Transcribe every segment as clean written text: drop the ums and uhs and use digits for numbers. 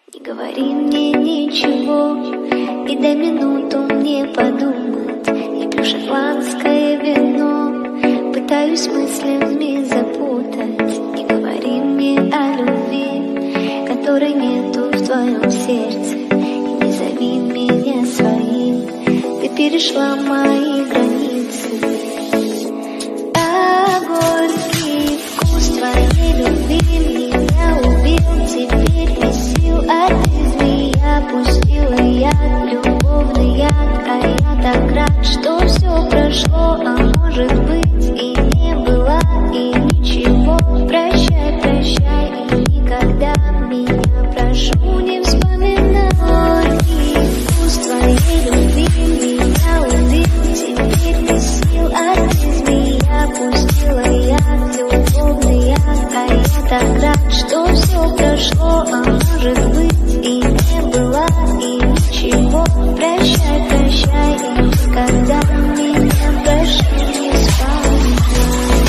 Не говори мне ничего, и дай минуту мне подумать. Я пью шотландское вино, пытаюсь мыслями запутать. Не говори мне о любви, которой нету в твоем сердце, и не зови меня своим, ты перешла мои границы. А горький вкус твоей любви меня убил, теперь без сил, а ты змея пустила яд, любовный яд. А я так рад, что все прошло, а может быть и не было, и ничего. Прощай, прощай, и никогда меня прошу не вспоминай. Горький вкус твоей любви меня убил, теперь без сил, а ты змея пустила яд, любовный яд. А я так рад, что все прошло, а может быть и не было, и ничего. Прощай, прощай, и никогда меня прошу не вспоминай.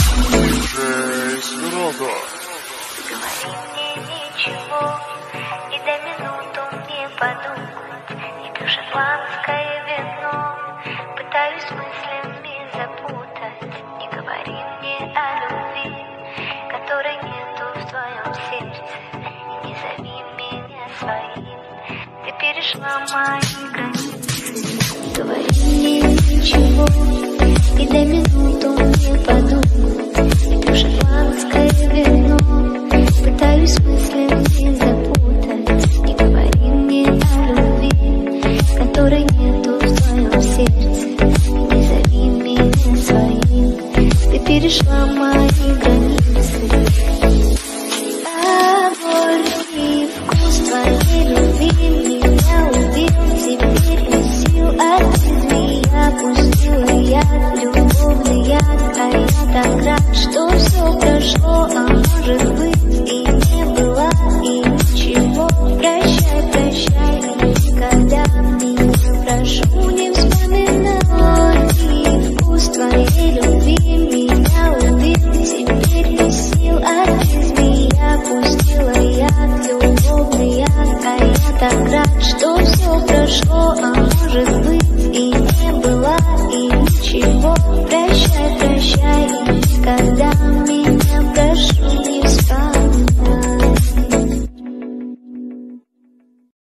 Говори мне ничего, и дай минуту мне подумать. Я пью шотландское вино, пытаюсь мыслями запутать. Не говори мне о любви, которой нету в твоем сердце, и не зови меня своим, ты перешла мои границы. Не говори мне ничего, и дай минуту мне подумать. Я пью шотландское вино, пытаюсь мыслями запутать. Не говори мне о любви, которой нету в твоем сердце, и не зови меня своим, ты перешла мои границы. А горький вкус твоей любви меня убил, теперь без сил, а ты змея пустила яд, любовный яд. А я так рад, что все прошло, а может быть и не было, и ничего. Прощай, прощай, и никогда меня прошу не вспоминай. Горький вкус твоей любви меня убил, теперь без сил, а ты змея пустила яд, любовный яд. А я так рад, что все прошло, а может быть и не было, и ничего. Прощай, прощай, и никогда меня